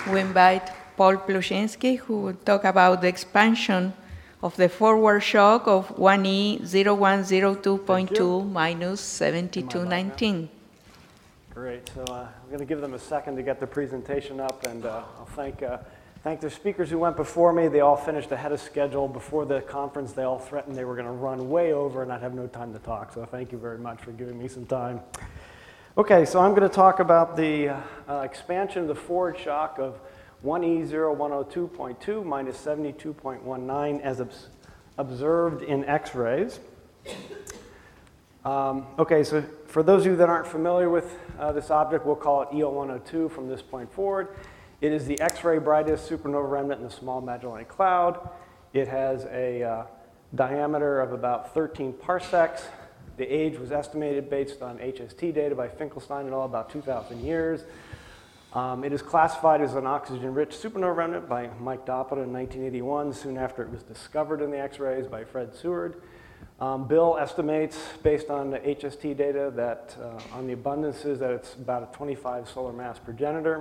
we invite Paul Plushinsky, who will talk about the expansion of the forward shock of 1E0102.2 minus 7219. Great. So I'm going to give them a second to get the presentation up, and I'll thank the speakers who went before me. They all finished ahead of schedule. Before the conference, they all threatened they were going to run way over, and I'd have no time to talk. So thank you very much for giving me some time. Okay, so I'm going to talk about the expansion of the forward shock of 1E0102.2 minus 72.19 as observed in X-rays. Okay, so for those of you that aren't familiar with this object, we'll call it EO102 from this point forward. It is the X-ray brightest supernova remnant in the Small Magellanic Cloud. It has a diameter of about 13 parsecs. The age was estimated based on HST data by Finkelstein et al. About 2,000 years. It is classified as an oxygen-rich supernova remnant by Mike Doppler in 1981, soon after it was discovered in the X-rays by Fred Seward. Bill estimates, based on the HST data, that on the abundances, that it's about a 25 solar mass progenitor.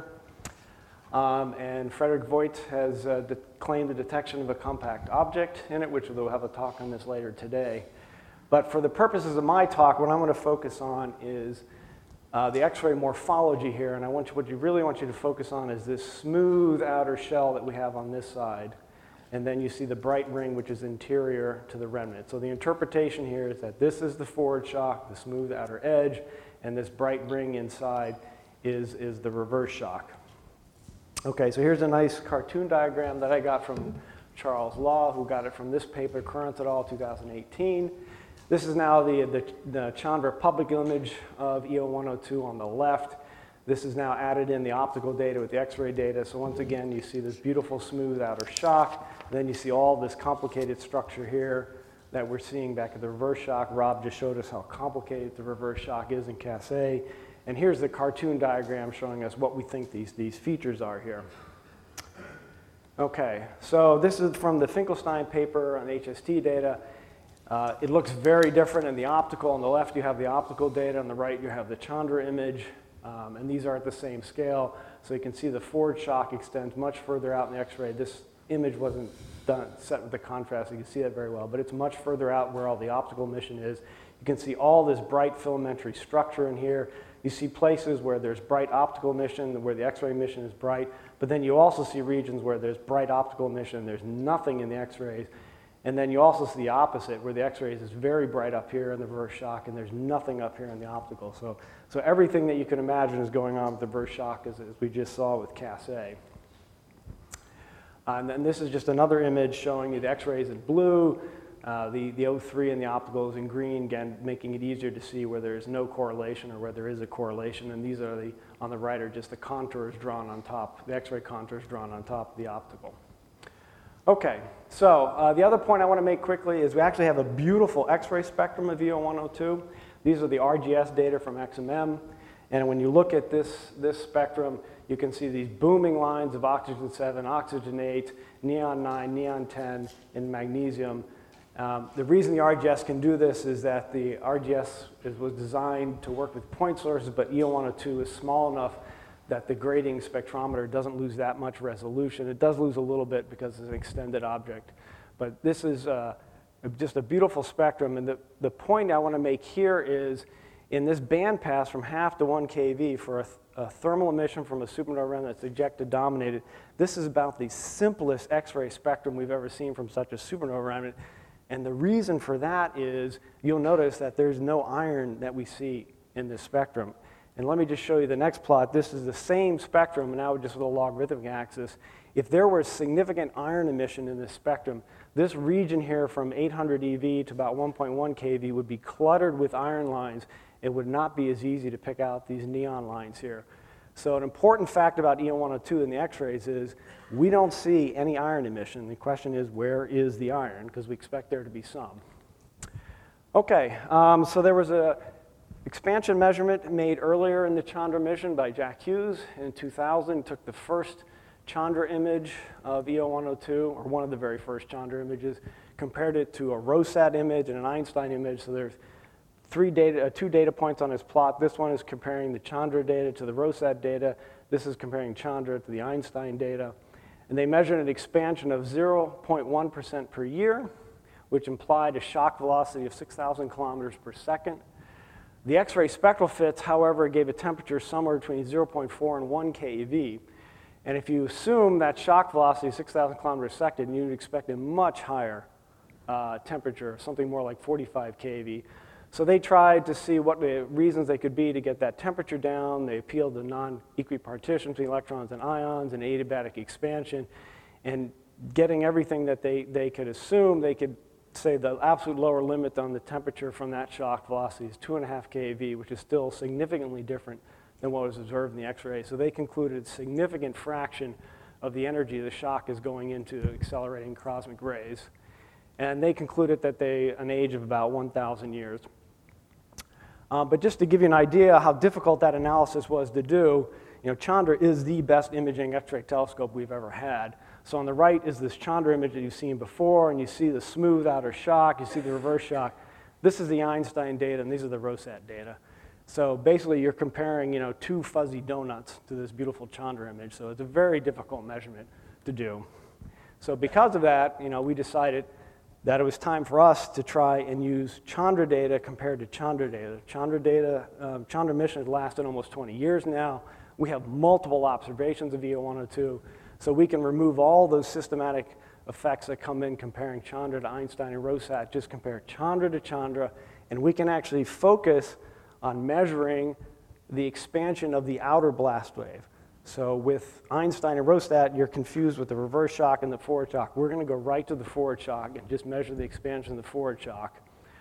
And Frederick Voigt has claimed the detection of a compact object in it, which we'll have a talk on this later today. But for the purposes of my talk, what I'm going to focus on is the X-ray morphology here, and what I really want you to focus on is this smooth outer shell that we have on this side, and then you see the bright ring, which is interior to the remnant. So the interpretation here is that this is the forward shock, the smooth outer edge, and this bright ring inside is the reverse shock. Okay, so here's a nice cartoon diagram that I got from Charles Law, who got it from this paper, Current et al., 2018. This is now the Chandra public image of EO102 on the left. This is now added in the optical data with the X-ray data. So once again, you see this beautiful smooth outer shock. Then you see all this complicated structure here that we're seeing back at the reverse shock. Rob just showed us how complicated the reverse shock is in Cas-A. And here's the cartoon diagram showing us what we think these features are here. Okay, so this is from the Finkelstein paper on HST data. It looks very different in the optical. On the left, you have the optical data. On the right, you have the Chandra image. And these are at the same scale. So you can see the forward shock extends much further out in the X-ray. This image wasn't set with the contrast, so you can see that very well. But it's much further out where all the optical emission is. You can see all this bright filamentary structure in here. You see places where there's bright optical emission, where the X-ray emission is bright. But then you also see regions where there's bright optical emission. There's nothing in the X-rays. And then you also see the opposite, where the X-rays is very bright up here in the reverse shock, and there's nothing up here in the optical. So everything that you can imagine is going on with the reverse shock, as we just saw with Cas-A. And then this is just another image showing you the X-rays in blue, the O3 and the optical is in green, again, making it easier to see where there's no correlation or where there is a correlation. And these are on the right are just the contours drawn on top, the X-ray contours drawn on top of the optical. Okay, so the other point I want to make quickly is we actually have a beautiful X-ray spectrum of EO102. These are the RGS data from XMM. And when you look at this spectrum, you can see these booming lines of oxygen 7, oxygen 8, neon 9, neon 10, and magnesium. The reason the RGS can do this is that the RGS was designed to work with point sources, but EO102 is small enough that the grading spectrometer doesn't lose that much resolution. It does lose a little bit because it's an extended object. But this is just a beautiful spectrum. And the point I want to make here is in this bandpass from half to 1 keV for a thermal emission from a supernova remnant that's ejecta dominated, this is about the simplest X-ray spectrum we've ever seen from such a supernova remnant. And the reason for that is you'll notice that there's no iron that we see in this spectrum. And let me just show you the next plot. This is the same spectrum, now just with a logarithmic axis. If there was significant iron emission in this spectrum, this region here from 800 eV to about 1.1 keV would be cluttered with iron lines. It would not be as easy to pick out these neon lines here. So an important fact about EO102 in the X-rays is we don't see any iron emission. The question is, where is the iron? Because we expect there to be some. Okay, so there was a expansion measurement made earlier in the Chandra mission by Jack Hughes in 2000. Took the first Chandra image of EO102, or one of the very first Chandra images, compared it to a Rosat image and an Einstein image. So there's two data points on his plot. This one is comparing the Chandra data to the Rosat data. This is comparing Chandra to the Einstein data. And they measured an expansion of 0.1% per year, which implied a shock velocity of 6,000 kilometers per second. The X-ray spectral fits, however, gave a temperature somewhere between 0.4 and 1 keV. And if you assume that shock velocity is 6,000 kilometers per second, you'd expect a much higher temperature, something more like 45 keV. So they tried to see what the reasons they could be to get that temperature down. They appealed to non-equipartition between electrons and ions and adiabatic expansion. And getting everything that they could assume, they could say the absolute lower limit on the temperature from that shock velocity is 2.5 keV, which is still significantly different than what was observed in the X-ray. So they concluded a significant fraction of the energy of the shock is going into accelerating cosmic rays. And they concluded that an age of about 1,000 years. But just to give you an idea how difficult that analysis was to do, Chandra is the best imaging X-ray telescope we've ever had. So on the right is this Chandra image that you've seen before, and you see the smooth outer shock, you see the reverse shock. This is the Einstein data, and these are the Rosat data. So basically, you're comparing, two fuzzy donuts to this beautiful Chandra image. So it's a very difficult measurement to do. So because of that, we decided that it was time for us to try and use Chandra data compared to Chandra data. Chandra mission has lasted almost 20 years now. We have multiple observations of EO102, so we can remove all those systematic effects that come in comparing Chandra to Einstein and Rosat, just compare Chandra to Chandra, and we can actually focus on measuring the expansion of the outer blast wave. So with Einstein and Rosat, you're confused with the reverse shock and the forward shock. We're going to go right to the forward shock and just measure the expansion of the forward shock.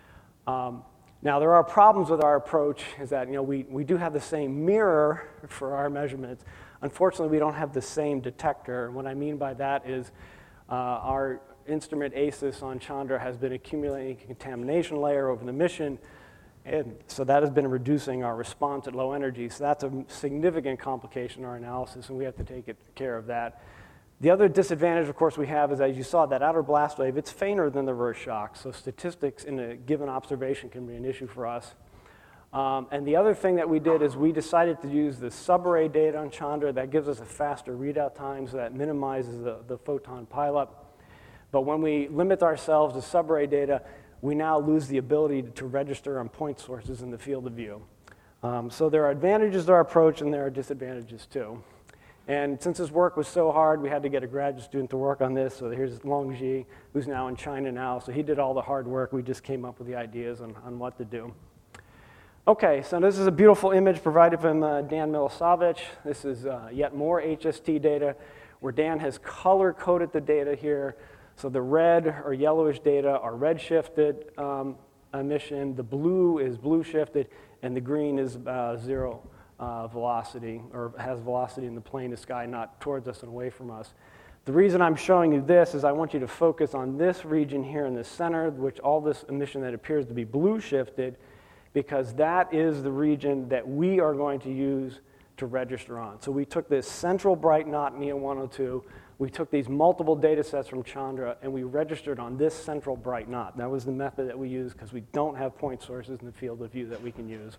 Now, there are problems with our approach, is that we do have the same mirror for our measurements. Unfortunately, we don't have the same detector. And what I mean by that is our instrument ACIS on Chandra has been accumulating a contamination layer over the mission, and so that has been reducing our response at low energy. So that's a significant complication in our analysis, and we have to take care of that. The other disadvantage, of course, we have is, as you saw, that outer blast wave, it's fainter than the reverse shock. So statistics in a given observation can be an issue for us. And the other thing that we did is we decided to use the subarray data on Chandra. That gives us a faster readout time, so that minimizes the photon pileup. But when we limit ourselves to subarray data, we now lose the ability to register on point sources in the field of view. So there are advantages to our approach, and there are disadvantages too. And since this work was so hard, we had to get a graduate student to work on this. So here's Long Ji, who's now in China now. So he did all the hard work. We just came up with the ideas on what to do. Okay, so this is a beautiful image provided from Dan Milosavich. This is yet more HST data, where Dan has color-coded the data here. So the red or yellowish data are red-shifted emission, the blue is blue-shifted, and the green is zero velocity, or has velocity in the plane of sky, not towards us and away from us. The reason I'm showing you this is I want you to focus on this region here in the center, which all this emission that appears to be blue-shifted, because that is the region that we are going to use to register on. So we took this central bright knot in EO102, we took these multiple data sets from Chandra, and we registered on this central bright knot. That was the method that we used because we don't have point sources in the field of view that we can use.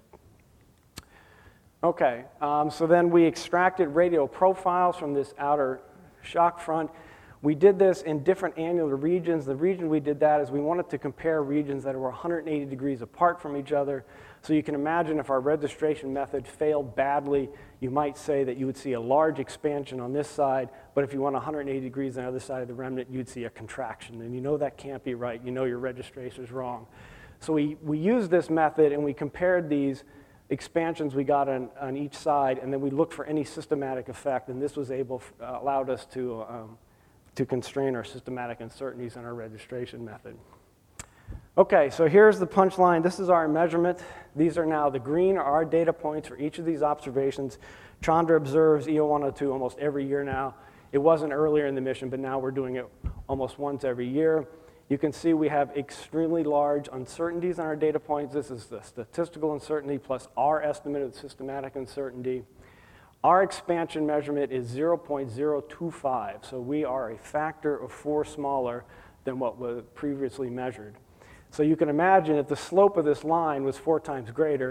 Okay, so then we extracted radio profiles from this outer shock front. We did this in different annular regions. The reason we did that is we wanted to compare regions that were 180 degrees apart from each other. So you can imagine if our registration method failed badly, you might say that you would see a large expansion on this side, but if you went 180 degrees on the other side of the remnant, you'd see a contraction. And you know that can't be right. You know your registration is wrong. So we used this method, and we compared these expansions we got on each side, and then we looked for any systematic effect, and this was allowed us to constrain our systematic uncertainties in our registration method. Okay, so here's the punchline. This is our measurement. These are now the green are our data points for each of these observations. Chandra observes EO102 almost every year now. It wasn't earlier in the mission, but now we're doing it almost once every year. You can see we have extremely large uncertainties on our data points. This is the statistical uncertainty plus our estimate of the systematic uncertainty. Our expansion measurement is 0.025, so we are a factor of 4 smaller than what was previously measured. So you can imagine if the slope of this line was 4 times greater,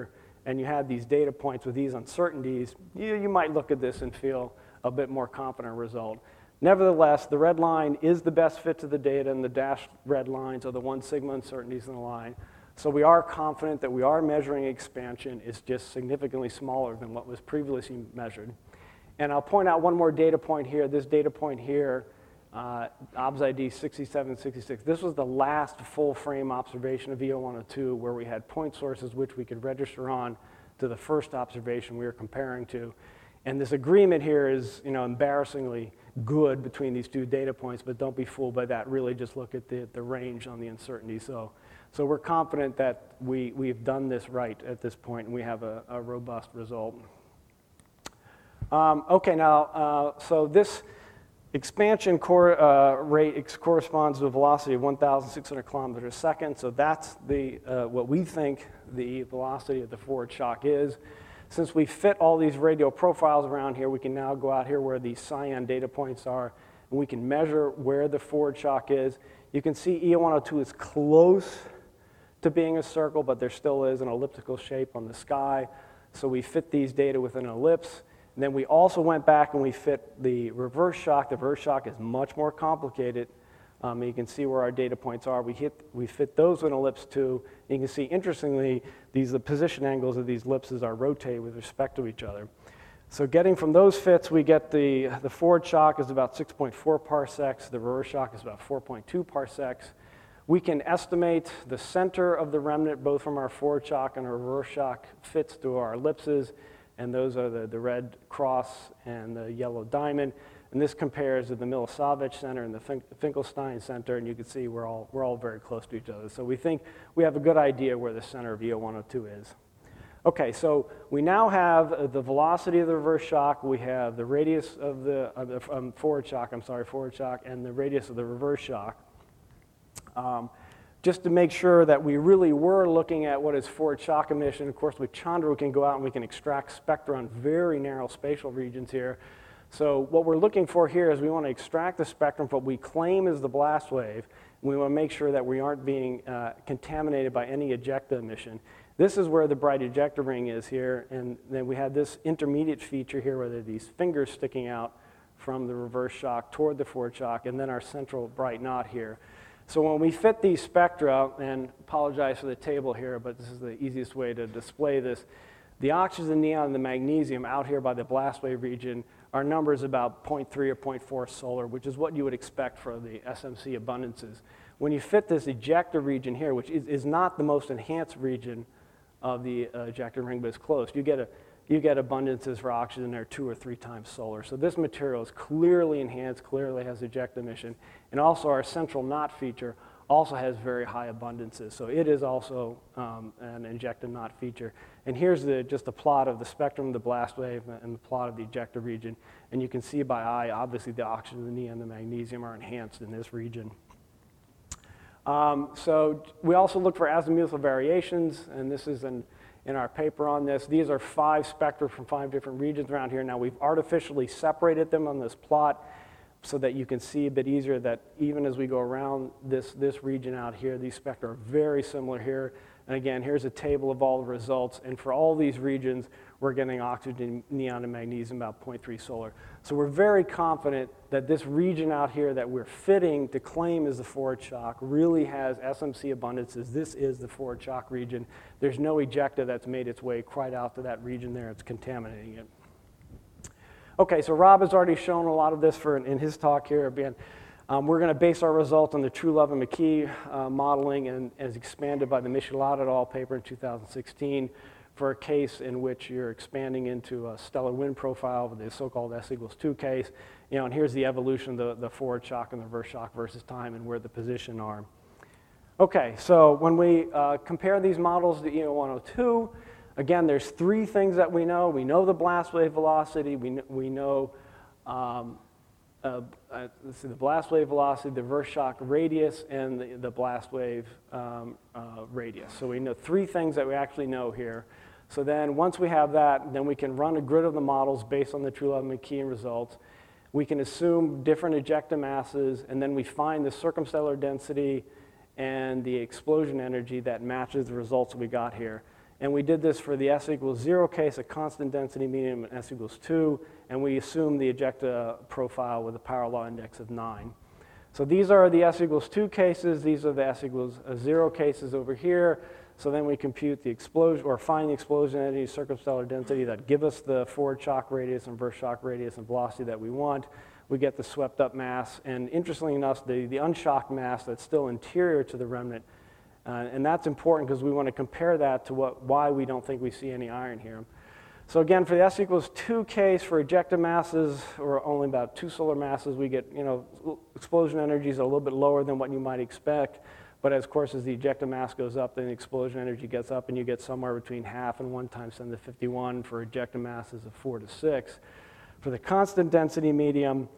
and you had these data points with these uncertainties, you might look at this and feel a bit more confident result. Nevertheless, the red line is the best fit to the data, and the dashed red lines are the 1 sigma uncertainties in the line. So we are confident that we are measuring expansion. It's just significantly smaller than what was previously measured. And I'll point out one more data point here. This data point here, OBS ID 6766. This was the last full frame observation of EO102 where we had point sources which we could register on to the first observation we were comparing to. And this agreement here is, embarrassingly good between these two data points, but don't be fooled by that. Really just look at the range on the uncertainty. So we're confident that we've done this right at this point, and we have a robust result. So this expansion rate corresponds to a velocity of 1,600 kilometers a second. So that's what we think the velocity of the forward shock is. Since we fit all these radial profiles around here, we can now go out here where these cyan data points are, and we can measure where the forward shock is. You can see EO102 is close to being a circle, but there still is an elliptical shape on the sky. So we fit these data within an ellipse. And then we also went back and we fit the reverse shock. The reverse shock is much more complicated. You can see where our data points are. We fit those in ellipse too. You can see, interestingly, the position angles of these ellipses are rotated with respect to each other. So getting from those fits, we get the forward shock is about 6.4 parsecs. The reverse shock is about 4.2 parsecs. We can estimate the center of the remnant, both from our forward shock and our reverse shock fits through our ellipses. And those are the red cross and the yellow diamond. And this compares to the Milosavljevic Center and the Finkelstein Center, and you can see we're all very close to each other. So we think we have a good idea where the center of EO102 is. Okay, so we now have the velocity of the reverse shock, we have the radius of the forward shock, and the radius of the reverse shock. Just to make sure that we really were looking at what is forward shock emission. Of course, with Chandra, we can go out and we can extract spectra on very narrow spatial regions here. So what we're looking for here is we want to extract the spectrum from what we claim is the blast wave. And we want to make sure that we aren't being contaminated by any ejecta emission. This is where the bright ejecta ring is here. And then we have this intermediate feature here where there are these fingers sticking out from the reverse shock toward the forward shock, and then our central bright knot here. So when we fit these spectra, and apologize for the table here, but this is the easiest way to display this, the oxygen, the neon, and the magnesium out here by the blast wave region are numbers about 0.3 or 0.4 solar, which is what you would expect for the SMC abundances. When you fit this ejecta region here, which is not the most enhanced region of the ejecta ring, but it's close, you get abundances for oxygen that are 2 or 3 times solar. So this material is clearly enhanced, clearly has ejecta emission, and also our central knot feature also has very high abundances. So it is also an ejecta knot feature. And here's just a plot of the spectrum of the blast wave and the plot of the ejecta region. And you can see by eye, obviously the oxygen, the neon, and the magnesium are enhanced in this region. So we also look for azimuthal variations, and this is in our paper on this. These are 5 spectra from 5 different regions around here. Now we've artificially separated them on this plot so that you can see a bit easier that even as we go around this region out here, these spectra are very similar here. And again, here's a table of all the results. And for all these regions, we're getting oxygen, neon, and magnesium about 0.3 solar. So we're very confident that this region out here that we're fitting to claim is the forward shock really has SMC abundances. This is the forward shock region. There's no ejecta that's made its way quite out to that region there. It's contaminating it. Okay, so Rob has already shown a lot of this in his talk here. Again, we're going to base our results on the Truelove and McKee modeling and as expanded by the Michelot et al. Paper in 2016 for a case in which you're expanding into a stellar wind profile with the so-called S=2 case. And here's the evolution of the forward shock and the reverse shock versus time and where the position are. Okay, so when we compare these models to EO102, again, there's 3 things that we know. We know the blast wave velocity. We know the blast wave velocity, the reverse shock radius, and the blast wave radius. So we know 3 things that we actually know here. So then once we have that, then we can run a grid of the models based on the Truelove and McKee results. We can assume different ejecta masses, and then we find the circumstellar density and the explosion energy that matches the results we got here. And we did this for the S equals 0 case, a constant density medium, and S equals 2, and we assumed the ejecta profile with a power law index of 9. So these are the S equals 2 cases. These are the S equals 0 cases over here. So then we compute the explosion, or find the explosion energy, circumstellar density that give us the forward shock radius, inverse shock radius, and velocity that we want. We get the swept up mass, and interestingly enough, the unshocked mass that's still interior to the remnant. And that's important because we want to compare that to why we don't think we see any iron here. So again, for the S equals 2 case, for ejecta masses, or only about 2 solar masses, we get, explosion energies are a little bit lower than what you might expect. But of course, as the ejecta mass goes up, then the explosion energy gets up, and you get somewhere between half and 1 times 10 to the 51 for ejecta masses of 4 to 6. For the constant density medium,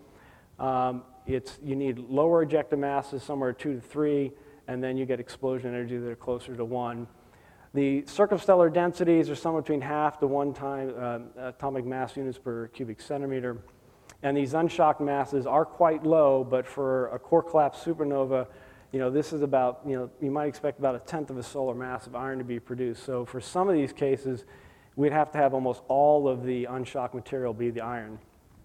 you need lower ejecta masses, somewhere 2 to 3, and then you get explosion energy that are closer to 1. The circumstellar densities are somewhere between half to 1 time atomic mass units per cubic centimeter. And these unshocked masses are quite low, but for a core collapse supernova, this is about, you might expect about 1/10 of a solar mass of iron to be produced. So for some of these cases, we'd have to have almost all of the unshocked material be the iron.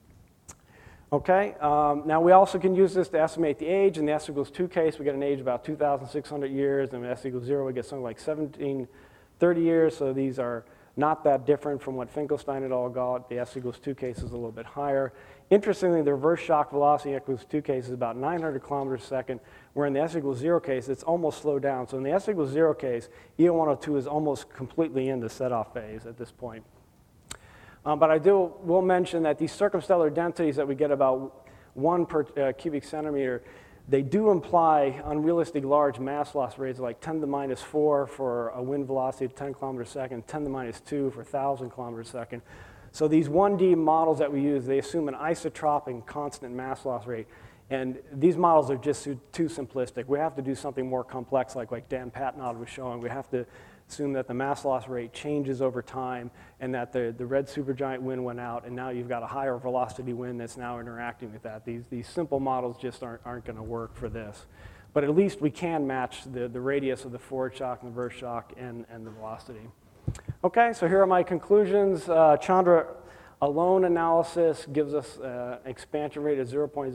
Okay, now we also can use this to estimate the age. In the S equals 2 case, we get an age of about 2,600 years, and in S equals 0, we get something like 1730 years, so these are not that different from what Finkelstein et al. Got. The S equals 2 case is a little bit higher. Interestingly, the reverse shock velocity equals 2 case is about 900 kilometers a second, where in the S equals 0 case, it's almost slowed down. So in the S equals 0 case, EO102 is almost completely in the set-off phase at this point. But I will mention that these circumstellar densities that we get about 1 per cubic centimeter, they do imply unrealistic large mass loss rates like 10 to the minus 4 for a wind velocity of 10 kilometers a second, 10 to the minus 2 for 1,000 kilometers a second. So these 1D models that we use, they assume an isotropic constant mass loss rate. And these models are just too simplistic. We have to do something more complex like Dan Patnod was showing. We have to assume that the mass loss rate changes over time and that the red supergiant wind went out, and now you've got a higher velocity wind that's now interacting with that. These simple models just aren't going to work for this. But at least we can match the radius of the forward shock and the reverse shock and the velocity. Okay, so here are my conclusions. Chandra alone analysis gives us an expansion rate of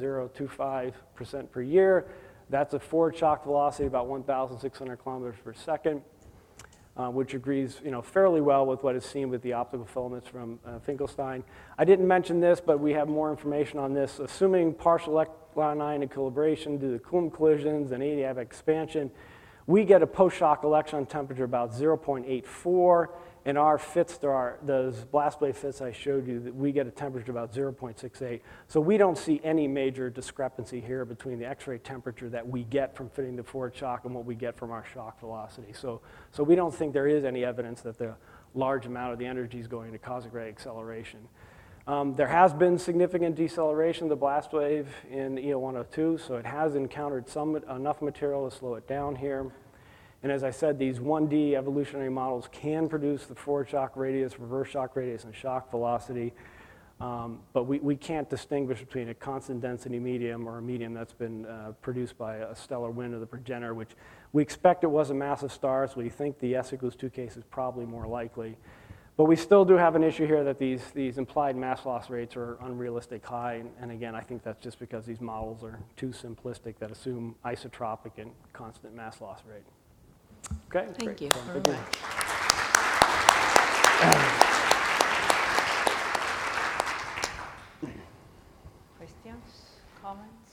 0.025% per year. That's a forward shock velocity about 1,600 kilometers per second. Which agrees, fairly well with what is seen with the optical filaments from Finkelstein. I didn't mention this, but we have more information on this. Assuming partial electron ion equilibration due to Coulomb collisions and adiabatic expansion, we get a post-shock electron temperature about 0.84. In our fits, those blast wave fits I showed you, that we get a temperature about 0.68. So we don't see any major discrepancy here between the X-ray temperature that we get from fitting the forward shock and what we get from our shock velocity. So we don't think there is any evidence that the large amount of the energy is going to cosmic ray acceleration. There has been significant deceleration of the blast wave in EO102, so it has encountered enough material to slow it down here. And as I said, these 1D evolutionary models can produce the forward shock radius, reverse shock radius, and shock velocity. But we can't distinguish between a constant density medium or a medium that's been produced by a stellar wind of the progenitor, which we expect it was a massive star, so we think the S equals 2 case is probably more likely. But we still do have an issue here that these implied mass loss rates are unrealistic high. And again, I think that's just because these models are too simplistic that assume isotropic and constant mass loss rate. Okay, Thank you very much. Questions, comments?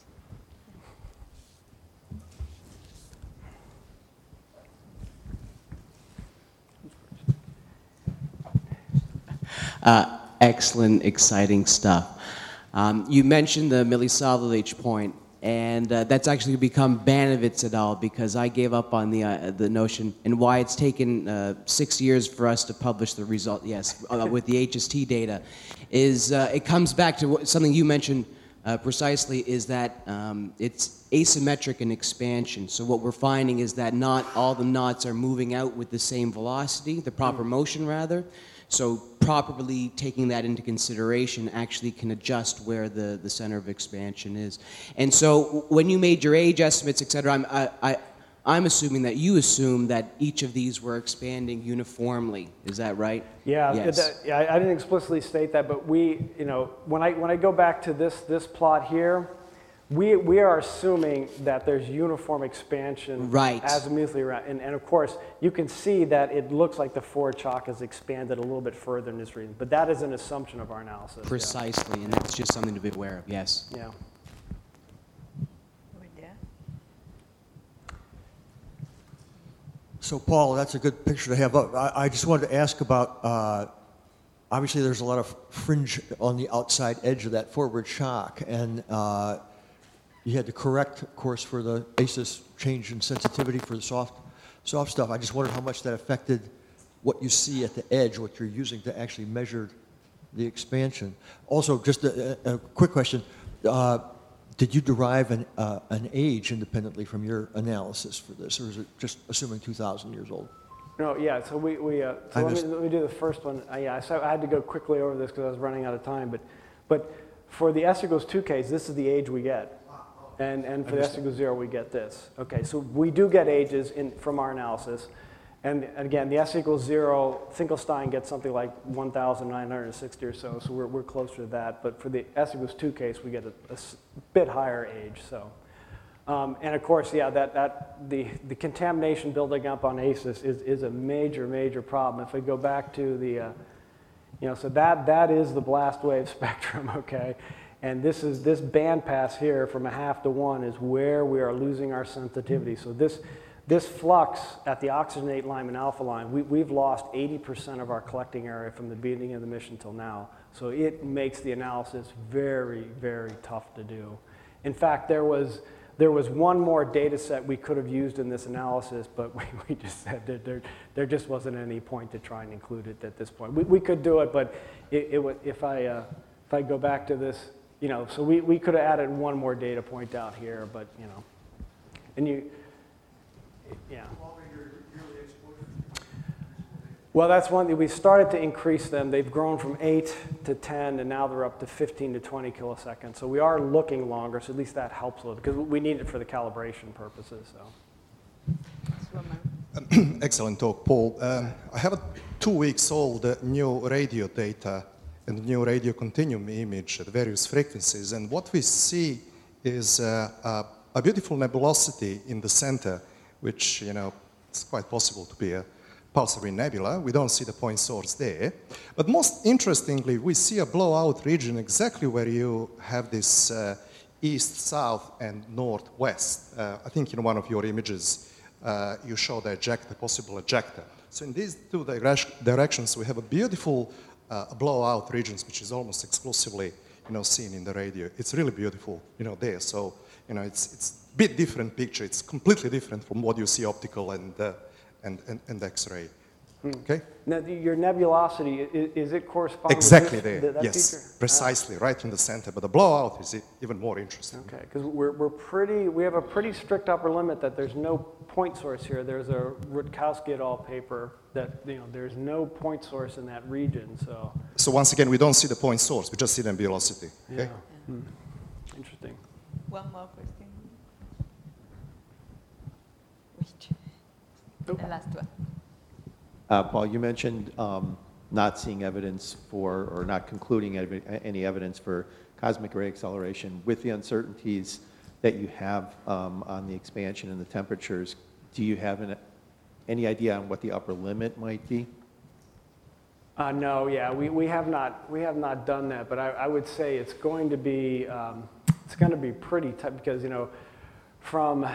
Excellent, exciting stuff. You mentioned the millisolid H point, and that's actually become Banovitz et al. Because I gave up on the notion, and why it's taken 6 years for us to publish the result. Yes, with the HST data, is it comes back to something you mentioned precisely, is that it's asymmetric in expansion. So what we're finding is that not all the knots are moving out with the same velocity, the proper motion rather. So properly taking that into consideration actually can adjust where the center of expansion is. And so when you made your age estimates, et cetera, I'm assuming that you assume that each of these were expanding uniformly. Is that right? Yeah, Yes. I didn't explicitly state that, but we, when I go back to this plot here, we are assuming that there's uniform expansion Right. azimuthally around. And of course, you can see that it looks like the forward shock has expanded a little bit further in this region, but that is an assumption of our analysis. yeah. Precisely, and that's just something to be aware of. Yes. Yeah. Over there. So, Paul, that's a good picture to have up. I just wanted to ask about, obviously there's a lot of fringe on the outside edge of that forward shock, and you had to correct, of course, for the ACES change in sensitivity for the soft stuff. I just wondered how much that affected what you see at the edge, what you're using to actually measure the expansion. Also, just a quick question. Did you derive an age independently from your analysis for this, or is it just assuming 2,000 years old? No, yeah, so let me do the first one. So I had to go quickly over this because I was running out of time, but for the S equals 2 case, this is the age we get. And for the S equals 0, we get this. Okay, so we do get ages from our analysis. And again, the S equals 0, Finkelstein gets something like 1,960 or so we're closer to that. But for the S equals 2 case, we get a bit higher age. So, and of course, yeah, the contamination building up on ACES is a major problem. If we go back to the, so that is the blast wave spectrum, okay? And this bandpass here from 1/2 to 1 is where we are losing our sensitivity. So this flux at the oxygenate line and alpha line, we've lost 80% of our collecting area from the beginning of the mission till now. So it makes the analysis very tough to do. In fact, there was one more data set we could have used in this analysis, but we just said that there just wasn't any point to try and include it at this point. We could do it, but if I go back to this, so we could have added one more data point out here, but and yeah. Well, that's one thing. We started to increase them. They've grown from 8 to 10, and now they're up to 15 to 20 kiloseconds. So we are looking longer, so at least that helps a little, because we need it for the calibration purposes. So. Excellent talk, Paul. I have a 2 weeks old new radio data and new radio continuum image at various frequencies, and what we see is a beautiful nebulosity in the center, which, it's quite possible to be a pulsary nebula. We don't see the point source there. But most interestingly, we see a blowout region exactly where you have this east, south, and northwest. I think in one of your images, you show the possible ejector. So in these two directions, we have a beautiful blowout regions, which is almost exclusively, seen in the radio. It's really beautiful, there. So, it's a bit different picture. It's completely different from what you see optical and X-ray. Okay? Now, your nebulosity, is it corresponding exactly with there? that Yes, feature? precisely, right in the center. But the blowout is even more interesting. Okay, because we have a pretty strict upper limit that there's no point source here. There's a Rutkowski et al. Paper that there's no point source in that region. So once again, we don't see the point source. We just see the nebulosity. Okay? Yeah. Interesting. One more question. Wait. The last one. Paul, you mentioned not seeing evidence for, or not concluding any evidence for cosmic ray acceleration. With the uncertainties that you have on the expansion and the temperatures, do you have any idea on what the upper limit might be? No, yeah, we have not done that, but I would say it's going to be pretty tough because from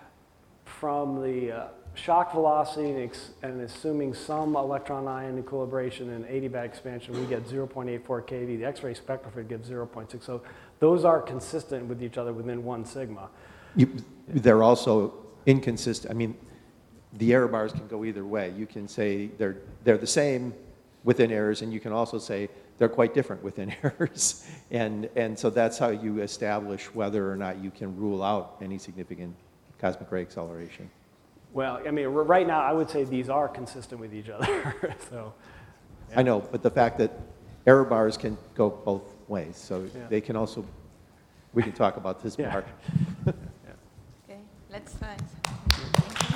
the shock velocity and assuming some electron-ion equilibration and adiabatic expansion, we get 0.84 keV. The X-ray spectrophore gives 0.6. So those are consistent with each other within 1 sigma. They're also inconsistent. I mean, the error bars can go either way. You can say they're the same within errors, and you can also say they're quite different within errors. And so that's how you establish whether or not you can rule out any significant cosmic ray acceleration. Well, I mean, right now, I would say these are consistent with each other. So, yeah. I know, but the fact that error bars can go both ways, so they can also, we can talk about this part. Okay, let's try.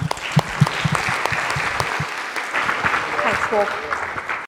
hope